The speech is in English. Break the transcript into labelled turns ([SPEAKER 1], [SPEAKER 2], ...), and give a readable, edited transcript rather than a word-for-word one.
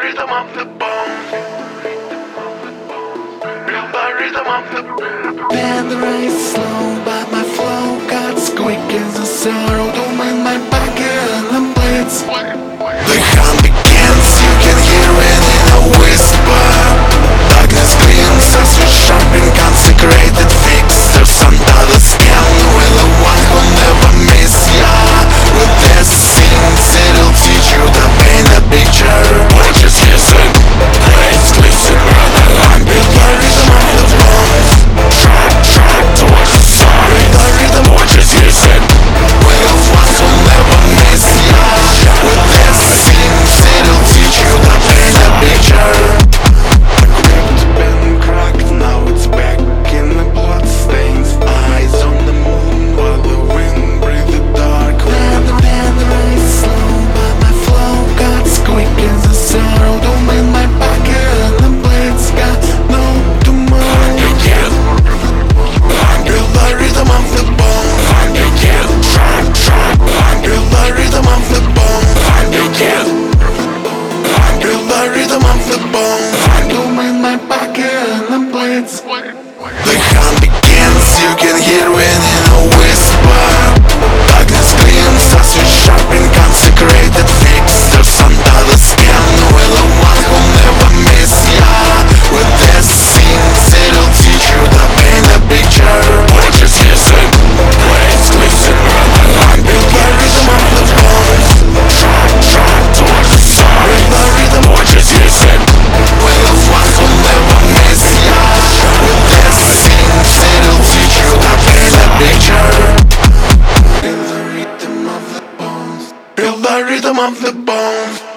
[SPEAKER 1] rhythm of the bone. Feel the rhythm of the
[SPEAKER 2] Band race slow, but my flow cuts quick as a sorrow. Don't mind my pocket and the blades. The hunt begins, you can hear it in a whisper. Darkness gleams as we sharp in consecrated fixers under the skin. With the one who'll never miss ya. With this scenes, it'll teach you to paint a picture. Watch us listen, praise, listen, rather than be the rhythm of the bones. Track towards the sun. The rhythm, watch us listen. With the ones who'll never miss ya. With this scenes, it'll teach you to paint a picture. Been cracked, now it's back in the bloodstains. Eyes on the moon while the wind breathes the dark. Band race slow, but my flow cuts quick as a sorrow. Don't mind my pocket and the blades got no tomorrow. Feel the rhythm of the bone. Feel the rhythm of the bone. Feel the rhythm of the bone. Don't mind my pocket and the blades. The hunt begins, you can hear it in a whisper. Darkness gleams as we sharpen consecrated fixers under the skin. With the one who'll never miss ya. With this scenes, it'll teach you to paint a picture. Watch us listen, praise, listen, rather than be the rhythm of the bones. Track towards the sun. The rhythm, watch us listen. With the one who'll never miss ya. With this scenes, it'll teach you to paint a picture. Feel the rhythm of the bones. Feel the rhythm of the bones.